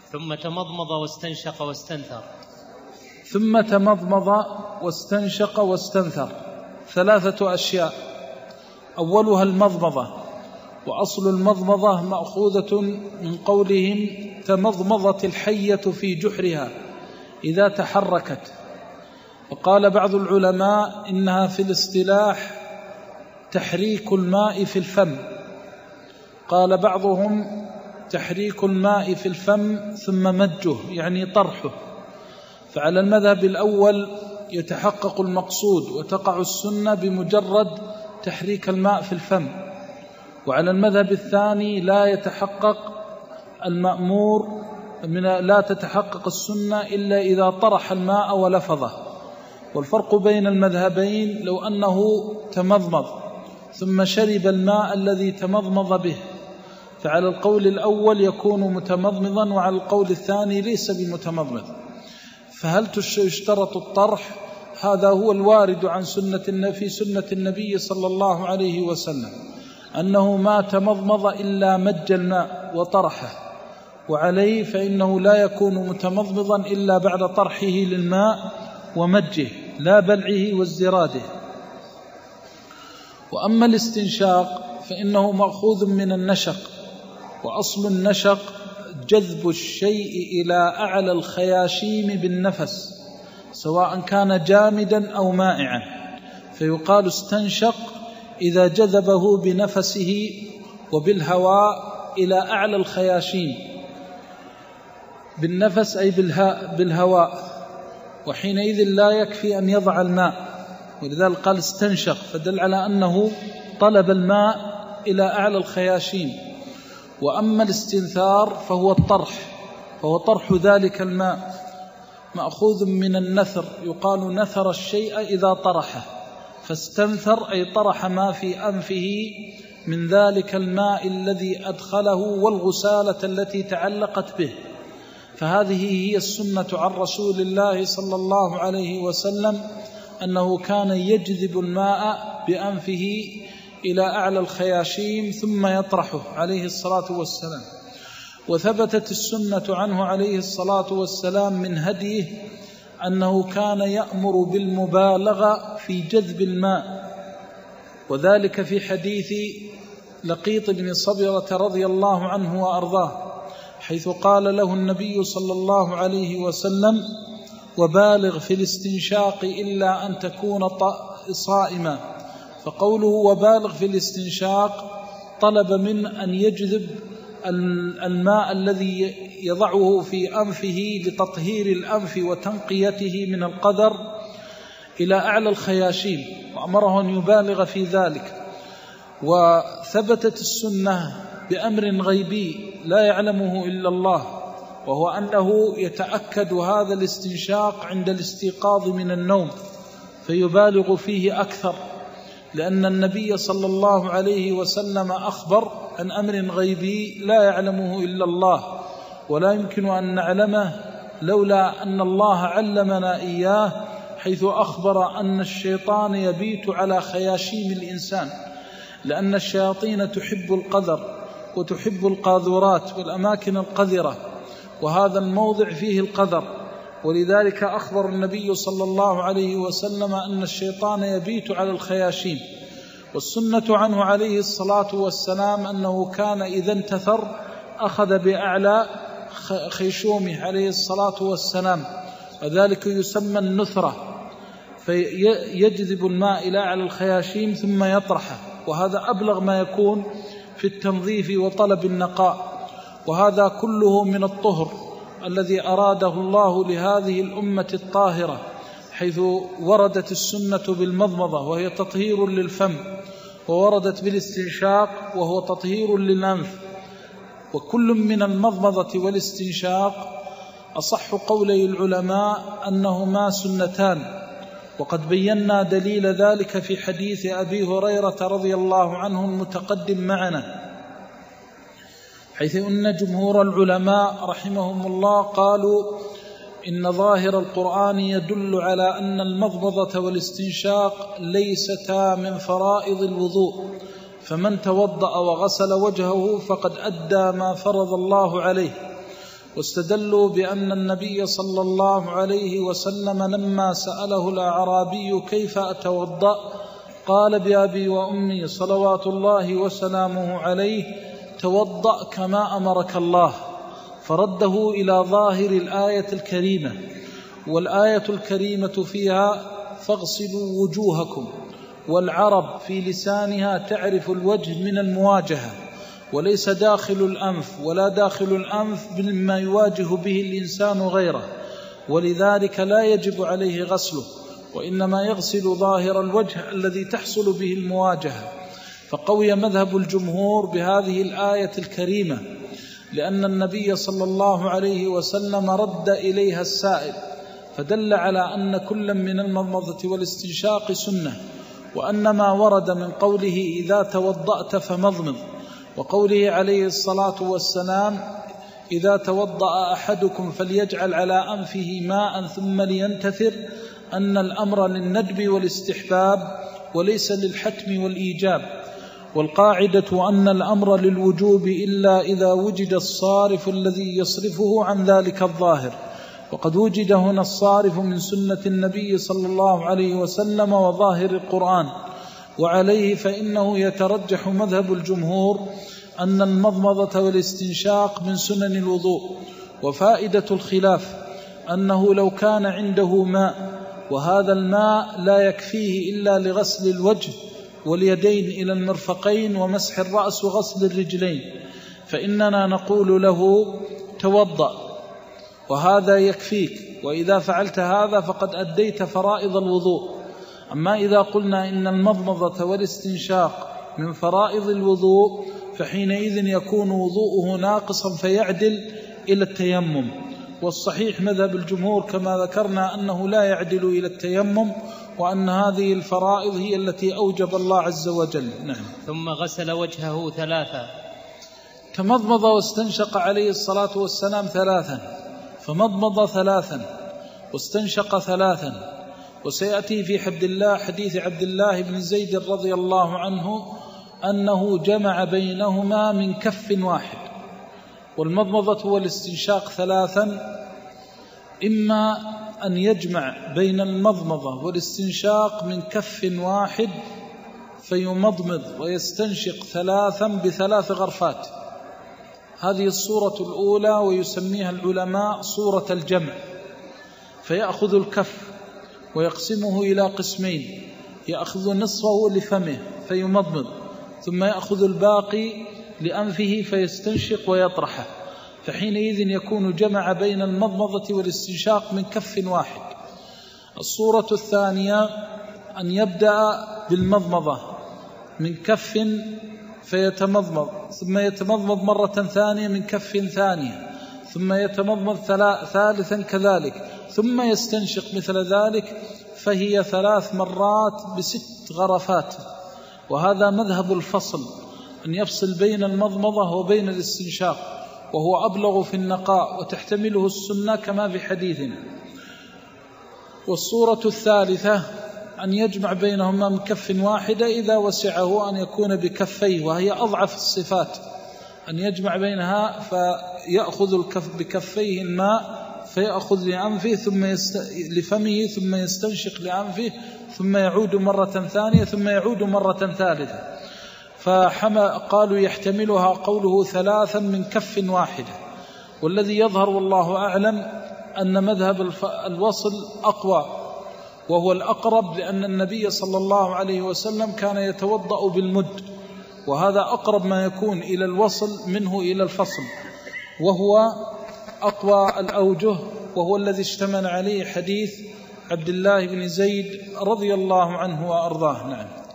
ثم تمضمض واستنشق واستنثر. ثم تمضمض واستنشق واستنثر 3 أشياء. أولها المضمضة، وأصل المضمضة مأخوذة من قولهم تمضمضت الحية في جحرها إذا تحركت. وقال بعض العلماء إنها في الاصطلاح تحريك الماء في الفم. قال بعضهم تحريك الماء في الفم ثم مجه، يعني طرحه. فعلى المذهب الأول يتحقق المقصود وتقع السنة بمجرد تحريك الماء في الفم، وعلى المذهب الثاني لا يتحقق المأمور لا تتحقق السنة إلا إذا طرح الماء ولفظه. والفرق بين المذهبين لو أنه تمضمض ثم شرب الماء الذي تمضمض به، فعلى القول الأول يكون متمضمضا، وعلى القول الثاني ليس بمتمضمض. فهل يشترط الطرح؟ هذا هو الوارد عن في سنة النبي صلى الله عليه وسلم، أنه ما تمضمض إلا مج الماء وطرحه، وعليه فإنه لا يكون متمضمضا إلا بعد طرحه للماء ومجه، لا بلعه وازدراده. وأما الاستنشاق فإنه مأخوذ من النشق، وأصل النشق جذب الشيء إلى أعلى الخياشيم بالنفس سواء كان جامدا أو مائعا، فيقال استنشق إذا جذبه بنفسه وبالهواء إلى أعلى الخياشيم، بالنفس أي بالهواء، وحينئذ لا يكفي أن يضع الماء، ولذلك قال استنشق، فدل على أنه طلب الماء إلى أعلى الخياشيم. وأما الاستنثار فهو الطرح، فهو طرح ذلك الماء، مأخوذ من النثر، يقال نثر الشيء إذا طرحه، فاستنثر أي طرح ما في أنفه من ذلك الماء الذي أدخله والغسالة التي تعلقت به. فهذه هي السنة عن رسول الله صلى الله عليه وسلم، أنه كان يجذب الماء بأنفه إلى أعلى الخياشيم ثم يطرحه عليه الصلاة والسلام. وثبتت السنة عنه عليه الصلاة والسلام من هديه أنه كان يأمر بالمبالغة في جذب الماء، وذلك في حديث لقيط بن صبرة رضي الله عنه وأرضاه، حيث قال له النبي صلى الله عليه وسلم: وبالغ في الاستنشاق إلا أن تكون صائما. فقوله وبالغ في الاستنشاق طلب من أن يجذب الماء الذي يضعه في أنفه لتطهير الأنف وتنقيته من القدر إلى أعلى الخياشيم، وأمره أن يبالغ في ذلك. وثبتت السنة بأمر غيبي لا يعلمه إلا الله، وهو أنه يتأكد هذا الاستنشاق عند الاستيقاظ من النوم فيبالغ فيه أكثر، لأن النبي صلى الله عليه وسلم أخبر عن أمر غيبي لا يعلمه إلا الله، ولا يمكن أن نعلمه لولا أن الله علمنا إياه، حيث أخبر أن الشيطان يبيت على خياشيم الإنسان، لأن الشياطين تحب القذر وتحب القاذورات والأماكن القذرة، وهذا الموضع فيه القذر، ولذلك أخبر النبي صلى الله عليه وسلم أن الشيطان يبيت على الخياشيم. والسنة عنه عليه الصلاة والسلام أنه كان إذا انتثر أخذ بأعلى خيشومه عليه الصلاة والسلام، وذلك يسمى النثرة، فيجذب الماء إلى أعلى الخياشيم ثم يطرحه، وهذا أبلغ ما يكون في التنظيف وطلب النقاء. وهذا كله من الطهر الذي أراده الله لهذه الأمة الطاهرة، حيث وردت السنة بالمضمضة وهي تطهير للفم، ووردت بالاستنشاق وهو تطهير للأنف. وكل من المضمضة والاستنشاق أصح قولي العلماء أنهما سنتان، وقد بينا دليل ذلك في حديث أبي هريرة رضي الله عنه المتقدم معنا، حيث أن جمهور العلماء رحمهم الله قالوا إن ظاهر القرآن يدل على أن المضمضة والاستنشاق ليستا من فرائض الوضوء، فمن توضأ وغسل وجهه فقد أدى ما فرض الله عليه. واستدلوا بأن النبي صلى الله عليه وسلم لما سأله الأعرابي كيف أتوضأ قال بأبي وأمي صلوات الله وسلامه عليه توضأ كما أمرك الله، فرده إلى ظاهر الآية الكريمة، والآية الكريمة فيها فاغسلوا وجوهكم، والعرب في لسانها تعرف الوجه من المواجهة، وليس داخل الأنف ولا داخل الأنف مما يواجه به الإنسان غيره، ولذلك لا يجب عليه غسله، وإنما يغسل ظاهر الوجه الذي تحصل به المواجهة. فقوي مذهب الجمهور بهذه الآية الكريمة، لأن النبي صلى الله عليه وسلم رد إليها السائل، فدل على أن كل من المضمضة والاستنشاق سنة، وأن ما ورد من قوله إذا توضأت فمضمض، وقوله عليه الصلاة والسلام إذا توضأ أحدكم فليجعل على أنفه ماء ثم لينتثر، أن الأمر للندب والاستحباب وليس للحتم والإيجاب، والقاعدة أن الأمر للوجوب إلا إذا وجد الصارف الذي يصرفه عن ذلك الظاهر، وقد وجد هنا الصارف من سنة النبي صلى الله عليه وسلم وظاهر القرآن، وعليه فإنه يترجح مذهب الجمهور أن المضمضة والاستنشاق من سنن الوضوء. وفائدة الخلاف أنه لو كان عنده ماء وهذا الماء لا يكفيه إلا لغسل الوجه واليدين إلى المرفقين ومسح الرأس وغسل الرجلين، فإننا نقول له توضأ وهذا يكفيك، وإذا فعلت هذا فقد أديت فرائض الوضوء. أما إذا قلنا إن المضمضة والاستنشاق من فرائض الوضوء فحينئذ يكون وضوءه ناقصا فيعدل إلى التيمم، والصحيح مذهب الجمهور كما ذكرنا أنه لا يعدل إلى التيمم، وأن هذه الفرائض هي التي أوجب الله عز وجل. نعم. ثم غسل وجهه ثلاثا، تمضمض واستنشق عليه الصلاة والسلام ثلاثا، فمضمض ثلاثا واستنشق ثلاثا. وسيأتي في حديث عبد الله بن زيد رضي الله عنه أنه جمع بينهما من كف واحد. والمضمضة والاستنشاق ثلاثا، إما أن يجمع بين المضمضة والاستنشاق من كف واحد فيمضمض ويستنشق ثلاثا بثلاث غرفات، هذه الصورة الأولى ويسميها العلماء صورة الجمع، فيأخذ الكف ويقسمه إلى قسمين، يأخذ نصفه لفمه فيمضمض، ثم يأخذ الباقي لأنفه فيستنشق ويطرحه، فحينئذ يكون جمع بين المضمضة والاستنشاق من كف واحد. الصورة الثانية أن يبدأ بالمضمضة من كف فيتمضمض، ثم يتمضمض مرة ثانية من كف ثانية، ثم يتمضمض ثالثا كذلك، ثم يستنشق مثل ذلك، فهي 3 مرات ب6 غرفات. وهذا مذهب الفصل، أن يفصل بين المضمضة وبين الاستنشاق، وهو أبلغ في النقاء وتحتمله السنة كما في حديثنا. والصورة الثالثة أن يجمع بينهما من كف واحدة إذا وسعه أن يكون بكفيه، وهي أضعف الصفات، أن يجمع بينها فيأخذ الكف بكفيه الماء فيأخذ لأنفه لفمه ثم يستنشق لأنفه ثم يعود مرة ثانية ثم يعود مرة ثالثة. فقالوا يحتملها قوله 3 من كف واحدة. والذي يظهر والله أعلم أن مذهب الوصل أقوى وهو الأقرب، لأن النبي صلى الله عليه وسلم كان يتوضأ بالمد، وهذا أقرب ما يكون إلى الوصل منه إلى الفصل، وهو أقوى الأوجه، وهو الذي اشتمل عليه حديث عبد الله بن زيد رضي الله عنه وأرضاه. نعم.